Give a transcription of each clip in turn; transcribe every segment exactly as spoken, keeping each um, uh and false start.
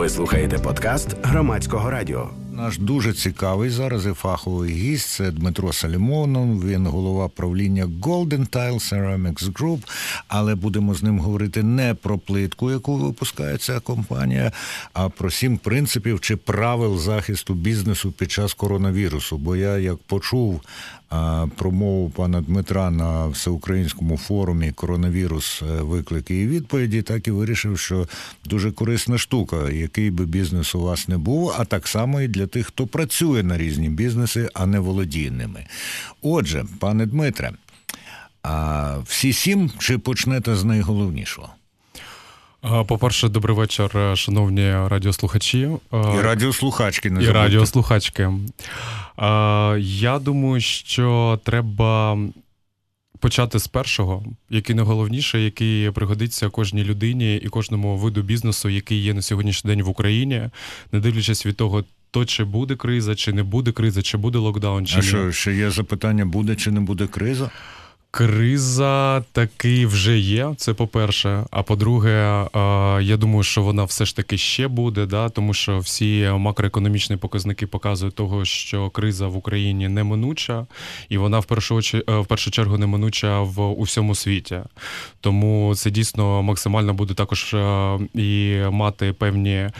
Ви слухаєте подкаст Громадського радіо. Наш дуже цікавий зараз і фаховий гість – це Дмитро Салімонов, він голова правління Golden Tile Ceramics Group, але будемо з ним говорити не про плитку, яку випускає ця компанія, а про сім принципів чи правил захисту бізнесу під час коронавірусу. Бо я, як почув а, промову пана Дмитра на всеукраїнському форумі «Коронавірус. Виклики і відповіді», так і вирішив, що дуже корисна штука, який би бізнес у вас не був, а так само і для тих, хто працює на різні бізнеси, а не володіє ними. Отже, пане Дмитре, а всі сім чи почнете з найголовнішого? По-перше, добрий вечір, шановні радіослухачі. І радіослухачки, не І забудьте. радіослухачки. Я думаю, що треба почати з першого, який найголовніше, який пригодиться кожній людині і кожному виду бізнесу, який є на сьогоднішній день в Україні, не дивлячись від того, то чи буде криза, чи не буде криза, чи буде локдаун, чи а ні. А що, ще є запитання, буде чи не буде криза? Криза таки вже є, це по-перше. А по-друге, я думаю, що вона все ж таки ще буде, да? Тому що всі макроекономічні показники показують того, що криза в Україні неминуча, і вона в першу, в першу чергу неминуча в усьому світі. Тому це дійсно максимально буде також і мати певні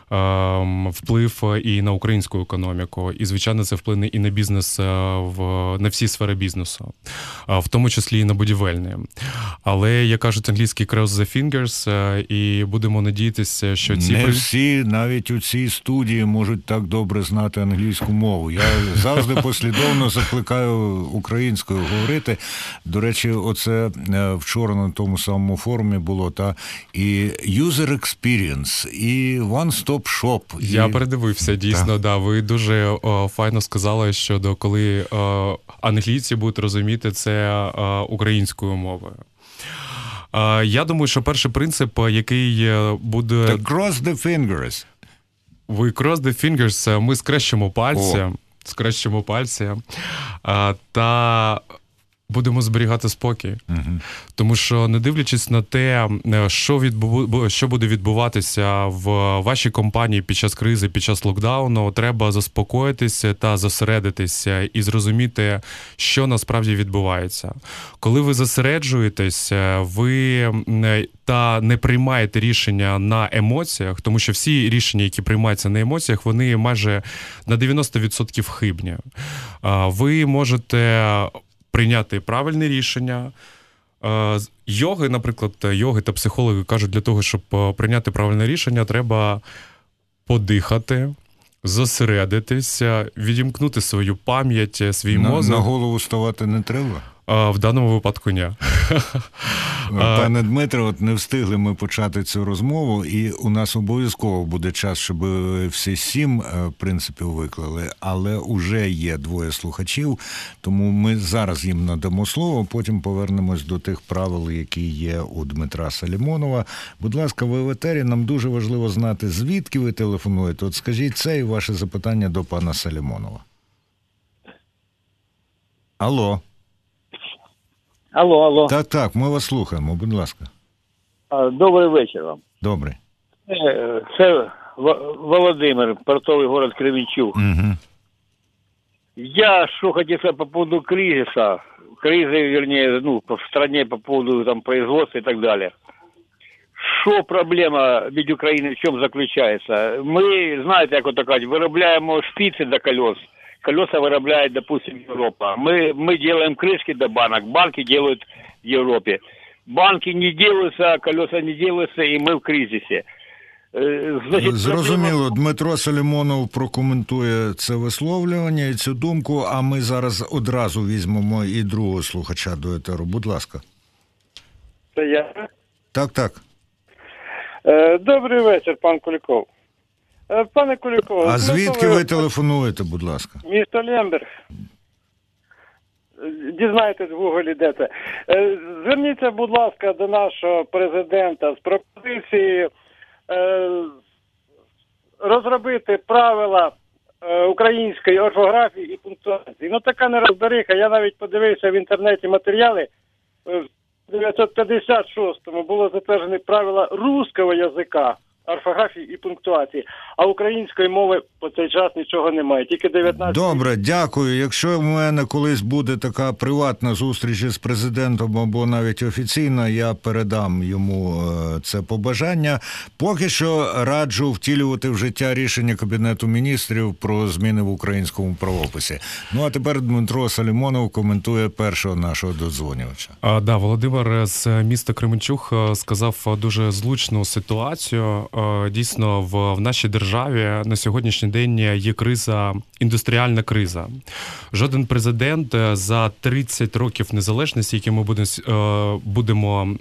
вплив і на українську економіку. І, звичайно, це вплине і на бізнес, в, на всі сфери бізнесу, в тому числі і на будівельні. Але, як кажуть англійські, cross the fingers, і будемо надіятися, що ці... Не всі, навіть у цій студії, можуть так добре знати англійську мову. Я завжди послідовно закликаю українською говорити. До речі, оце вчора на тому самому форумі було, та і user experience, і one-stop shop. Я і... передивився, дійсно, так. Да. Ви дуже о, файно сказали, щодо коли о, англійці будуть розуміти це о, українською мовою. О, я думаю, що перший принцип, який буде... The cross the fingers. Ви cross the fingers, ми скрещимо пальці, О. скрещимо пальці, о, та... будемо зберігати спокій. Uh-huh. Тому що, не дивлячись на те, що, відбу... що буде відбуватися в вашій компанії під час кризи, під час локдауну, треба заспокоїтися та зосередитися і зрозуміти, що насправді відбувається. Коли ви зосереджуєтесь, ви та не приймаєте рішення на емоціях, тому що всі рішення, які приймаються на емоціях, вони майже на дев'яносто відсотків хибні. Ви можете прийняти правильне рішення. Йоги, наприклад, йоги та психологи кажуть, для того, щоб прийняти правильне рішення, треба подихати, зосередитися, відімкнути свою пам'ять, свій на, мозок. На голову ставати не треба? В даному випадку ні. Пане Дмитро, от не встигли ми почати цю розмову, і у нас обов'язково буде час, щоб всі сім принципів виклали, але уже є двоє слухачів, тому ми зараз їм надамо слово, потім повернемось до тих правил, які є у Дмитра Салімонова. Будь ласка, ви в етері, нам дуже важливо знати, звідки ви телефонуєте. От скажіть це і ваше запитання до пана Салімонова. Алло. Алло, алло. Так, так, ми вас слухаємо, будь ласка. Добрий вечір вам. Добрий. Це Володимир, портовий город Кременчук. Угу. Я что хотел сказать по поводу кризиса, кризы, вернее, ну, в стране по поводу там производства и так далее. Що проблема від України в чому заключається? Ми, знаєте, як ото кажуть, виробляємо шпиці до колес. Колеса виробляет, допустим, Европа. Мы, мы делаем крышки до банок, банки делают в Европе. Банки не делаются, колеса не делаются, и мы в кризисе. Значить, зрозуміло, Дмитро Салімонов прокоментує це висловлювання і цю думку, а ми зараз одразу візьмемо і другого слухача до етеру. Будь ласка. Це я? Так, так. Добрий вечір, пан Куліков. Пане Куліков, а звідки ви телефонуєте, будь ласка? Місто Лемберг. Дізнайтесь в Гуглі, де це. Зверніться, будь ласка, до нашого президента з пропозицією розробити правила української орфографії і пунктуації. Ну, така нероздориха. Я навіть подивився в інтернеті матеріали. В дев'ятсот п'ятдесят шостому було затверджені правила русского язика орфографії і пунктуації. А української мови по цей час нічого немає. Тільки дев'ятнадцять... Добре, дякую. Якщо в мене колись буде така приватна зустріч із президентом або навіть офіційна, я передам йому це побажання. Поки що раджу втілювати в життя рішення Кабінету міністрів про зміни в українському правописі. Ну, а тепер Дмитро Салімонов коментує першого нашого додзвонювача. А, да, Володимир з міста Кременчуг сказав дуже злучну ситуацію. Дійсно, в, в нашій державі на сьогоднішній день є криза, індустріальна криза. Жоден президент за тридцять років незалежності, які ми будемо, будемо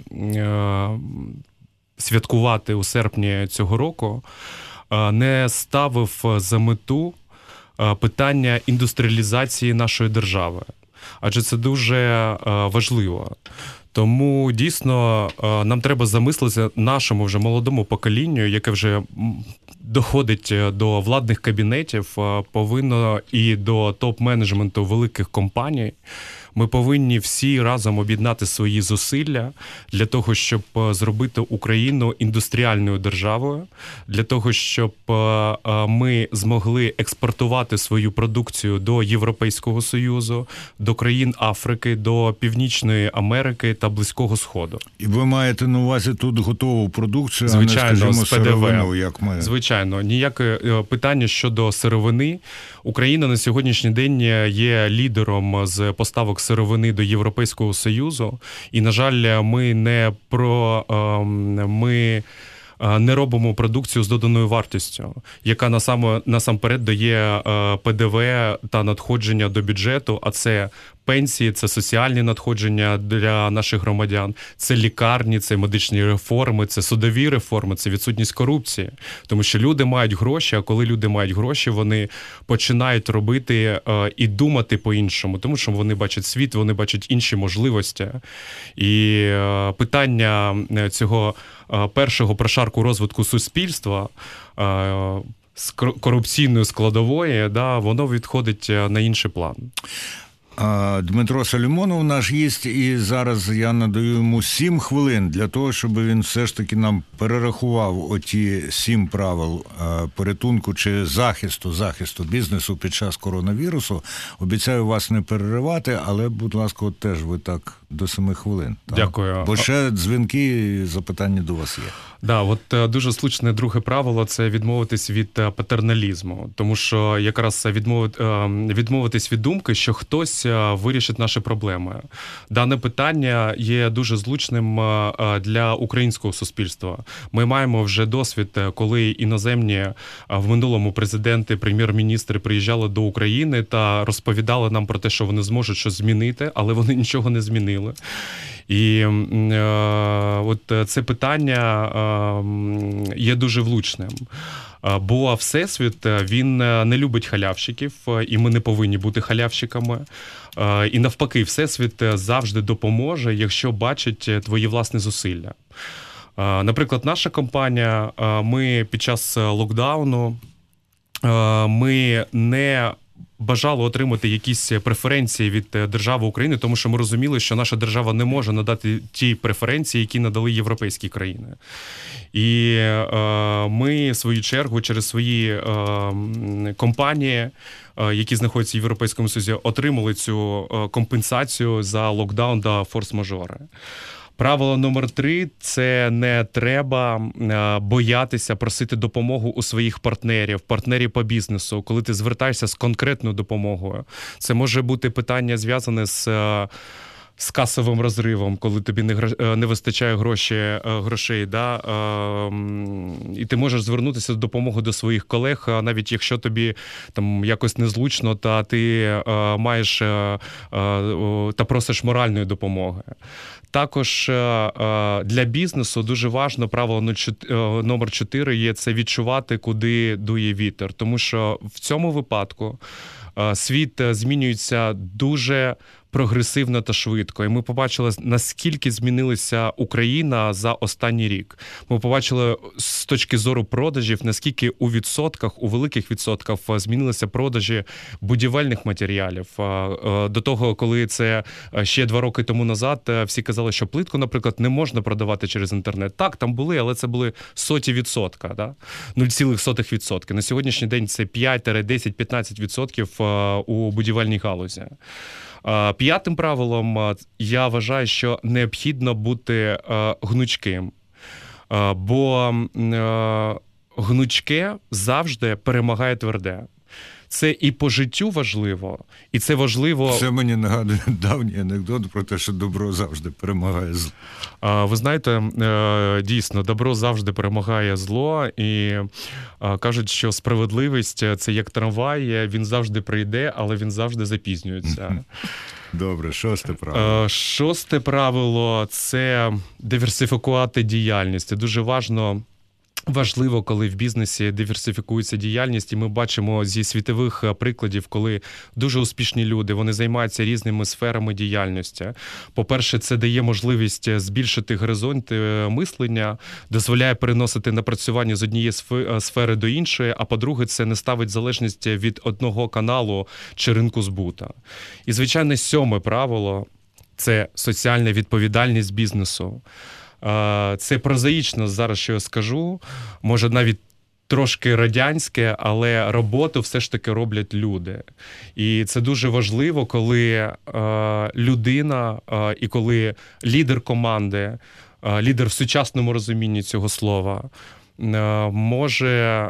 святкувати у серпні цього року, не ставив за мету питання індустріалізації нашої держави. Адже це дуже важливо. Тому, дійсно, нам треба замислитися нашому вже молодому поколінню, яке вже доходить до владних кабінетів, повинно і до топ-менеджменту великих компаній. Ми повинні всі разом об'єднати свої зусилля для того, щоб зробити Україну індустріальною державою, для того, щоб ми змогли експортувати свою продукцію до Європейського Союзу, до країн Африки, до Північної Америки та Близького Сходу. І ви маєте на увазі тут готову продукцію, звичайно, а не, скажімо, з Пе Де Ве. сировину, як ми. Звичайно, ніяке питання щодо сировини. Україна на сьогоднішній день є лідером з поставок сировини до Європейського Союзу. І, на жаль, ми не про ми не робимо продукцію з доданою вартістю, яка насам, насамперед дає Пе Де Ве та надходження до бюджету, а це пенсії, це соціальні надходження для наших громадян, це лікарні, це медичні реформи, це судові реформи, це відсутність корупції. Тому що люди мають гроші, а коли люди мають гроші, вони починають робити е, і думати по-іншому, тому що вони бачать світ, вони бачать інші можливості. І е, питання цього е, першого прошарку розвитку суспільства е, з корупційної складової, да, воно відходить на інший план. Дмитро Салімонов наш гість, і зараз я надаю йому сім хвилин для того, щоб він все ж таки нам перерахував оті сім правил порятунку чи захисту, захисту бізнесу під час коронавірусу. Обіцяю вас не переривати, але, будь ласка, от теж ви так до семи хвилин. Так? Дякую. Бо ще дзвінки і запитання до вас є. Да, от дуже слушне друге правило – це відмовитись від патерналізму. Тому що якраз відмовитись від думки, що хтось вирішить наші проблеми. Дане питання є дуже злучним для українського суспільства. Ми маємо вже досвід, коли іноземні в минулому президенти, прем'єр-міністри приїжджали до України та розповідали нам про те, що вони зможуть щось змінити, але вони нічого не змінили. І е, от це питання е, є дуже влучним. Бо Всесвіт, він не любить халявщиків, і ми не повинні бути халявщиками. І навпаки, Всесвіт завжди допоможе, якщо бачить твої власні зусилля. Наприклад, наша компанія, ми під час локдауну, ми не бажали отримати якісь преференції від держави України, тому що ми розуміли, що наша держава не може надати ті преференції, які надали європейські країни. І е, ми, в свою чергу, через свої е, компанії, е, які знаходяться в Європейському Союзі, отримали цю компенсацію за локдаун та форс-мажори. Правило номер три – це не треба боятися просити допомогу у своїх партнерів, партнерів по бізнесу, коли ти звертаєшся з конкретною допомогою. Це може бути питання зв'язане з з касовим розривом, коли тобі не, не вистачає гроші, грошей, да? І ти можеш звернутися з допомогою до своїх колег, навіть якщо тобі там якось незручно, та ти маєш та просиш моральної допомоги. Також для бізнесу дуже важливо правило номер чотири є це відчувати, куди дує вітер. Тому що в цьому випадку світ змінюється дуже прогресивно та швидко. І ми побачили, наскільки змінилася Україна за останній рік. Ми побачили з точки зору продажів, наскільки у відсотках, у великих відсотках змінилися продажі будівельних матеріалів. До того, коли це ще два роки тому назад, всі казали, що плитку, наприклад, не можна продавати через інтернет. Так, там були, але це були соті відсотка, да? нуль цілих сотих відсотка. На сьогоднішній день це п'ять, десять, п'ятнадцять відсотків у будівельній галузі. П'ятим правилом я вважаю, що необхідно бути гнучким, бо гнучке завжди перемагає тверде. Це і по життю важливо, і це важливо... Це мені нагадує давній анекдот про те, що добро завжди перемагає зло. Ви знаєте, дійсно, добро завжди перемагає зло, і кажуть, що справедливість – це як трамвай, він завжди прийде, але він завжди запізнюється. Добре, шосте правило. Шосте правило – це диверсифікувати діяльність. Це дуже важливо. Важливо, коли в бізнесі диверсифікується діяльність, і ми бачимо зі світових прикладів, коли дуже успішні люди, вони займаються різними сферами діяльності. По-перше, це дає можливість збільшити горизонти мислення, дозволяє переносити напрацювання з однієї сфери до іншої, а по-друге, це не ставить залежність від одного каналу чи ринку збута. І, звичайно, сьоме правило – це соціальна відповідальність бізнесу. Це прозаїчно зараз, що я скажу, може навіть трошки радянське, але роботу все ж таки роблять люди. І це дуже важливо, коли людина і коли лідер команди, лідер в сучасному розумінні цього слова, може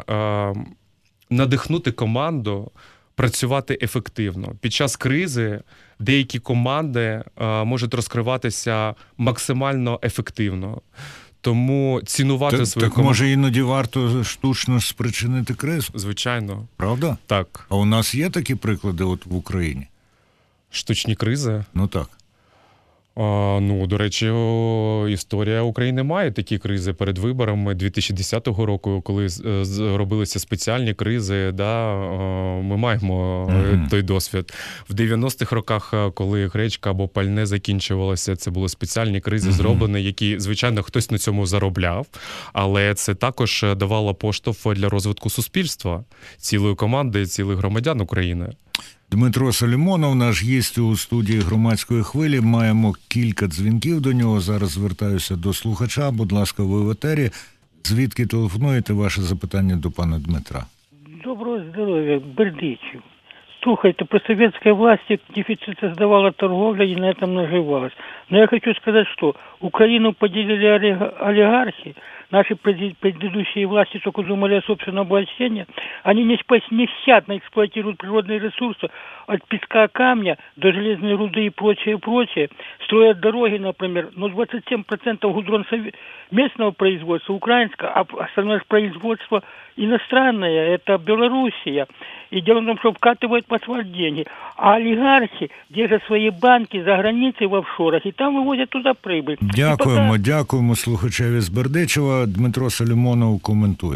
надихнути команду працювати ефективно. Під час кризи деякі команди а, можуть розкриватися максимально ефективно. Тому цінувати так, свою так команду... може іноді варто штучно спричинити кризу? Звичайно. Правда? Так. А у нас є такі приклади от в Україні? Штучні кризи? Ну так. А, ну, до речі, о, історія України має такі кризи перед виборами дві тисячі десятого року, коли робилися спеціальні кризи, да, ми маємо mm-hmm. той досвід. В дев'яностих роках, коли гречка або пальне закінчувалося, це були спеціальні кризи mm-hmm. зроблені, які, звичайно, хтось на цьому заробляв, але це також давало поштовх для розвитку суспільства, цілої команди, цілих громадян України. Дмитро Солімонов, наш гість у студії «Громадської хвилі». Маємо кілька дзвінків до нього. Зараз звертаюся до слухача. Будь ласка, ви в етері. Звідки телефонуєте? Ваше запитання до пана Дмитра. Доброго здоров'я, Бердичів. Слухайте, при советской власти дефицит создавала торговля и на этом наживалась. Но я хочу сказать, что Украину поделили олигархи, наши предыдущие власти только думали о собственном обогащении, они нещадно эксплуатируют природные ресурсы от песка, камня до железной руды и прочее, прочее. Строят дороги, например, но двадцать семь процентов гудрон местного производства, украинского, а остальное производство иностранное, это Белоруссия. И дело в том, что вкатывают в асфальт деньги. А олигархи держат свои банки за границей в офшорах, и там выводят туда прибыль. Дякуємо, пока... дякуємо слухачеві з Бердичева. Дмитро Солімонов коментує.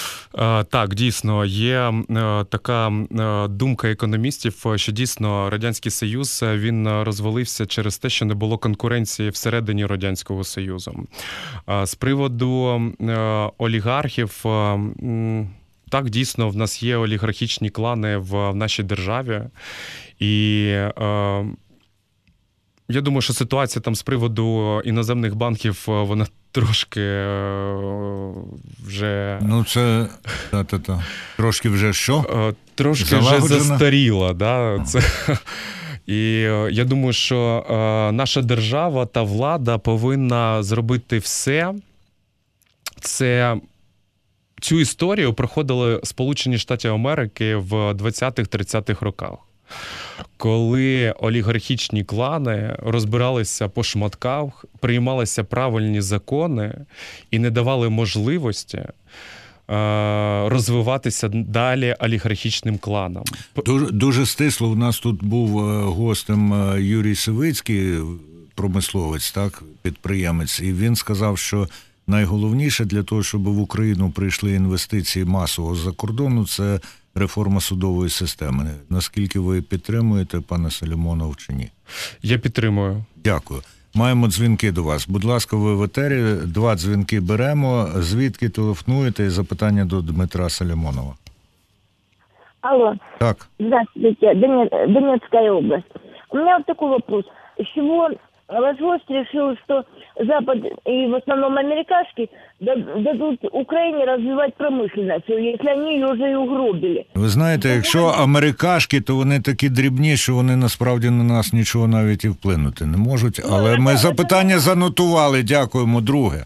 Так, дійсно, є така думка економістів, що дійсно Радянський Союз, він розвалився через те, що не було конкуренції всередині Радянського Союзу. З приводу олігархів, так, дійсно, в нас є олігархічні клани в нашій державі, і я думаю, що ситуація там з приводу іноземних банків, вона трошки вже... Ну, це... Та-та-та. Трошки вже що? Трошки Залагоджена? вже застаріла, да? Це... І я думаю, що наша держава та влада повинна зробити все. Це... Цю історію проходили Сполучені Штати Америки в двадцятих-тридцятих роках, коли олігархічні клани розбиралися по шматках, приймалися правильні закони і не давали можливості розвиватися далі олігархічним кланам. Дуже, дуже стисло. У нас тут був гостем Юрій Сивицький, промисловець, так, підприємець, і він сказав, що найголовніше для того, щоб в Україну прийшли інвестиції масово з-за кордону, це реформа судової системи. Наскільки ви підтримуєте, пане Салімонов, чи ні? Я підтримую. Дякую. Маємо дзвінки до вас. Будь ласка, ви в етері. Два дзвінки беремо. Звідки телефонуєте? І запитання до Дмитра Салімонова. Алло. Так. Здравствуйте, Донецкая область. У меня вот такой вопрос. С чего ваш гость решил, что Запад и в основном американский дадут Украине развивать промышленность, если они ее уже и угробили? Ви знаєте, якщо америкашки, то вони такі дрібні, що вони насправді на нас нічого навіть і вплинути не можуть. Але ми запитання занотували. Дякуємо. Друге.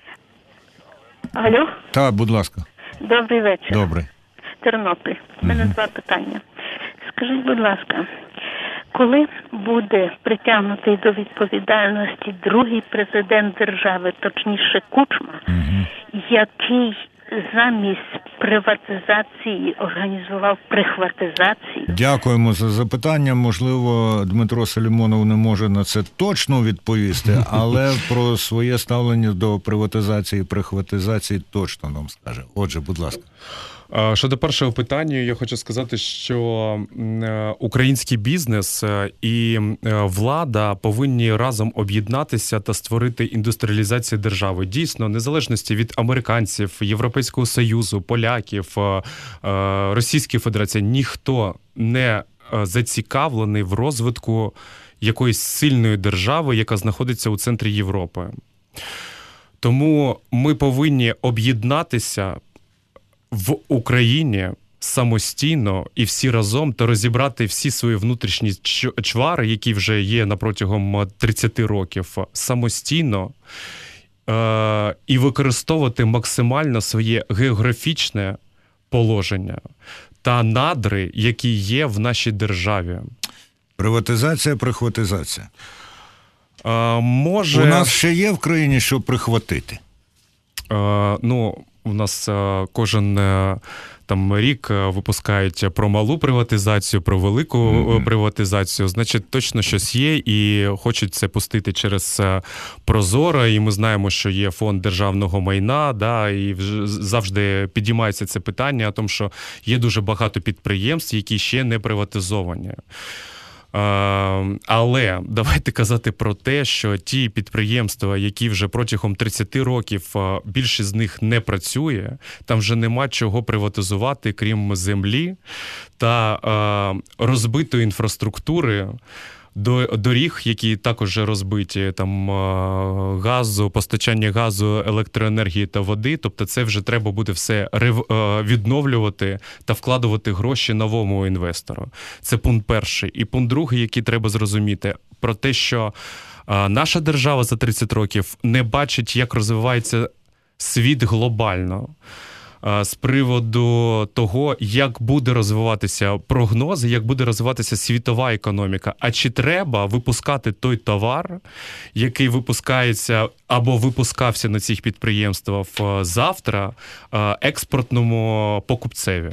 Алло? Так, будь ласка. Добрий вечір. Добре. Тернопіль. У мене угу. два питання. Скажіть, будь ласка, коли буде притягнутий до відповідальності другий президент держави, точніше Кучма, угу. який замість приватизації організував прихватизацію? Дякуємо за запитання. Можливо, Дмитро Салімонов не може на це точно відповісти, але про своє ставлення до приватизації і прихватизації точно нам скаже. Отже, будь ласка. Щодо першого питання, я хочу сказати, що український бізнес і влада повинні разом об'єднатися та створити індустріалізацію держави. Дійсно, незалежності від американців, Європейського Союзу, поляків, Російської Федерації, ніхто не зацікавлений в розвитку якоїсь сильної держави, яка знаходиться у центрі Європи. Тому ми повинні об'єднатися в Україні самостійно і всі разом та розібрати всі свої внутрішні чвари, які вже є на протягом тридцять років, самостійно е- і використовувати максимально своє географічне положення та надри, які є в нашій державі. Приватизація, прихватизація. Е- може... У нас ще є в країні що прихватити? Е- ну... У нас кожен там рік випускають про малу приватизацію, про велику mm-hmm. приватизацію. Значить, точно щось є і хочуть це пустити через Прозоро. І ми знаємо, що є фонд державного майна, да, і завжди підіймається це питання, тому що є дуже багато підприємств, які ще не приватизовані. Але давайте казати про те, що ті підприємства, які вже протягом тридцять років, більшість з них не працює, там вже нема чого приватизувати, крім землі та розбитої інфраструктури, доріг, які також розбиті, там газу, постачання газу, електроенергії та води. Тобто це вже треба буде все відновлювати та вкладувати гроші новому інвестору. Це пункт перший. І пункт другий, який треба зрозуміти, про те, що наша держава за тридцять років не бачить, як розвивається світ глобально. З приводу того, як буде розвиватися прогнози, як буде розвиватися світова економіка. А чи треба випускати той товар, який випускається або випускався на цих підприємствах завтра експортному покупцеві?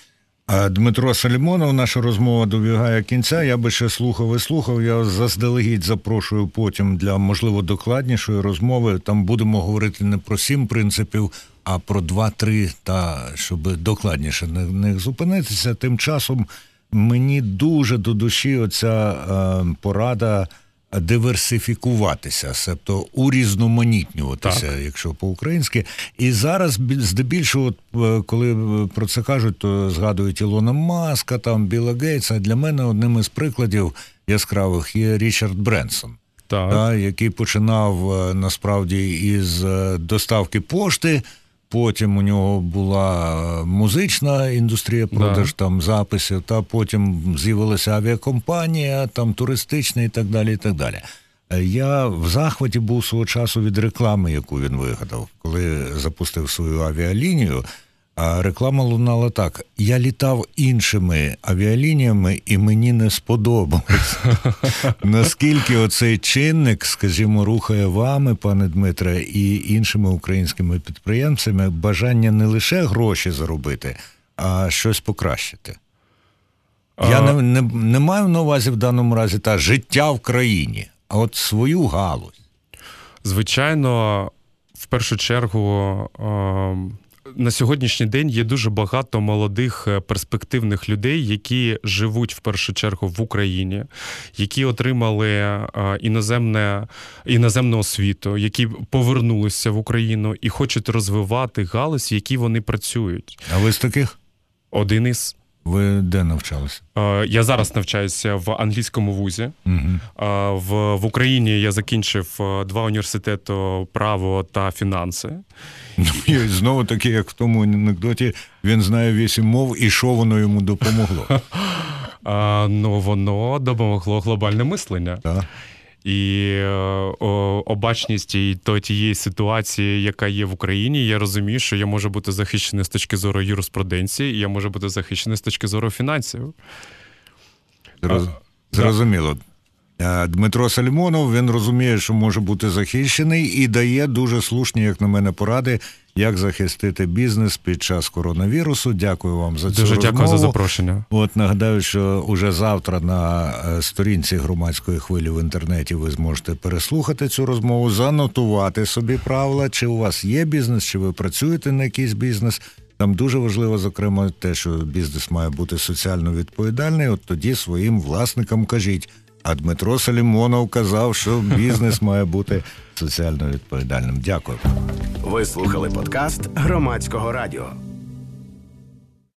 Дмитро Салімонов, наша розмова добігає кінця. Я би ще слухав і слухав. Я заздалегідь запрошую потім для, можливо, докладнішої розмови. Там будемо говорити не про сім принципів, а про два-три, та щоб докладніше на них зупинитися. Тим часом мені дуже до душі оця е, порада диверсифікуватися, себто урізноманітнюватися, так, якщо по-українськи. І зараз, здебільшого, коли про це кажуть, то згадують Ілона Маска, там, Білла Гейтса. Для мене одним із прикладів яскравих є Річард Бренсон, так. Та, який починав насправді із доставки пошти. Потім у нього була музична індустрія, продаж да. там записів, та потім з'явилася авіакомпанія, там туристична і так далі, і так далі. Я в захваті був свого часу від реклами, яку він вигадав, коли запустив свою авіалінію. А реклама лунала так: я літав іншими авіалініями і мені не сподобалось. Наскільки оцей чинник, скажімо, рухає вами, пане Дмитре, і іншими українськими підприємцями бажання не лише гроші заробити, а щось покращити. А... Я не, не, не маю на увазі в даному разі та життя в країні, а от свою галузь. Звичайно, в першу чергу... Е... на сьогоднішній день є дуже багато молодих перспективних людей, які живуть в першу чергу в Україні, які отримали іноземне, іноземну освіту, які повернулися в Україну і хочуть розвивати галузь, в якій вони працюють. А ви з таких? Один із. Ви де навчалися? Я зараз навчаюся в англійському вузі. Угу. В, в Україні я закінчив два університети право та фінанси. Ну, і знову таки, як в тому анекдоті, він знає вісім мов, і що воно йому допомогло? А, ну, воно допомогло глобальне мислення. Так. І о, обачність і то тієї ситуації, яка є в Україні, я розумію, що я можу бути захищений з точки зору юриспруденції, і я можу бути захищений з точки зору фінансів. Зроз... Зрозуміло. Дмитро Сальмонов, він розуміє, що може бути захищений і дає дуже слушні, як на мене, поради, як захистити бізнес під час коронавірусу. Дякую вам за цю Дуже розмову. дякую за запрошення. От нагадаю, що уже завтра на сторінці Громадської хвилі в інтернеті ви зможете переслухати цю розмову, занотувати собі правила, чи у вас є бізнес, чи ви працюєте на якийсь бізнес. Там дуже важливо, зокрема, те, що бізнес має бути соціально відповідальний, от тоді своїм власникам кажіть. А Дмитро Салімонов казав, що бізнес має бути соціально відповідальним. Дякую. Ви слухали подкаст Громадського радіо.